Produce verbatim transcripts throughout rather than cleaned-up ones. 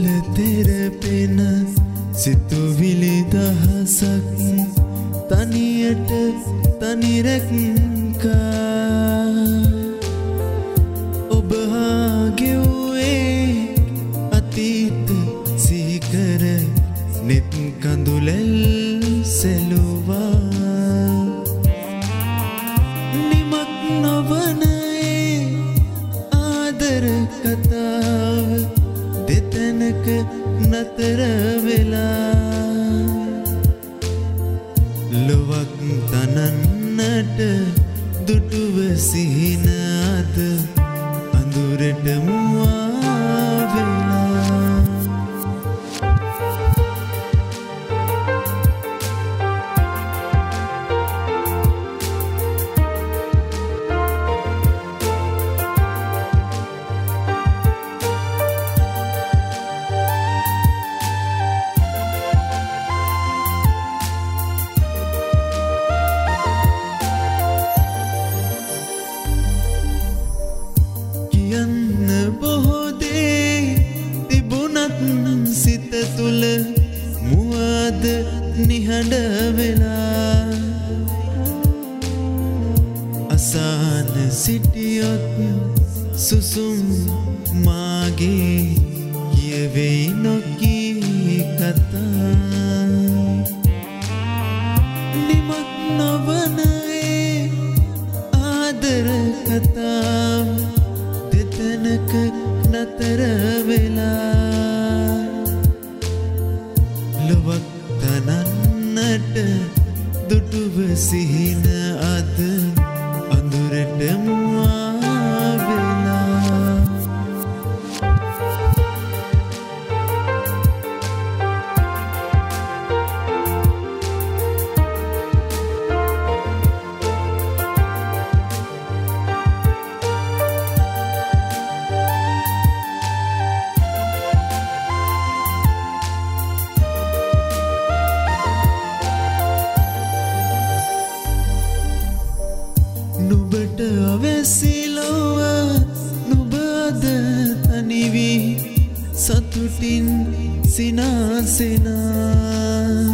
තුල තෙරපෙන සිතුවිලි දහසක් තනියට තනි රැක්කා ඔබ හා ගෙව්වේ අතීත සිහි කර නෙත් කඳුලැල් සෙලුවා නිමක් නොවන ඒ ආදර කතාව දෙතැනක නතර වෙලා ලොවක් තනන්නට දුටුව සිහින අද අඳුරට මුවා වෙලා සිත තුල මුවද නිහඬ වෙලා අසාන සිටියොත් සුසුම් මාගේ කියවෙයි නොකී කතා නිමක් නොවන ඒ ආදර කතාව දෙතැනක නතර වෙලා ලොවක් තනන්නට දුටුව සිහින අද අඳුරට මුවා වෙලා නුඹට අවැසි ලොව නුඹද තනිවි සතුටින් සිනාසෙනා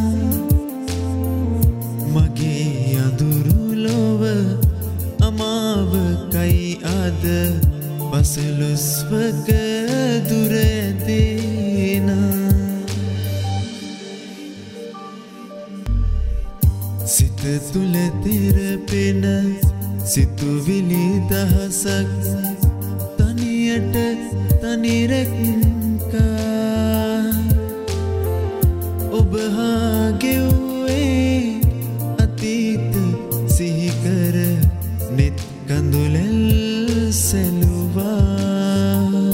මගේ අඳුරු ලොව අමාවකයි අද පසළොස්වක දුර ඇදේනා සිත තුල තෙරපෙන සිතුවිලි දහසක් තනියට තනි රැක්කා ඔබ හා ගෙව්වේ අතීත සිහි කර නෙත් කඳුලැල් සෙලුවා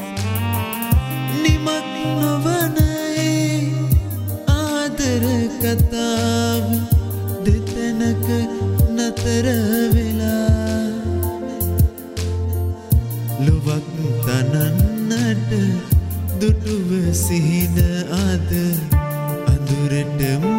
නිමක් නොවන ඒ ආදර කතාව දෙතැනක නතර වෙලා ලොවක් තනන්නට දුටුව සිහින අද අඳුරට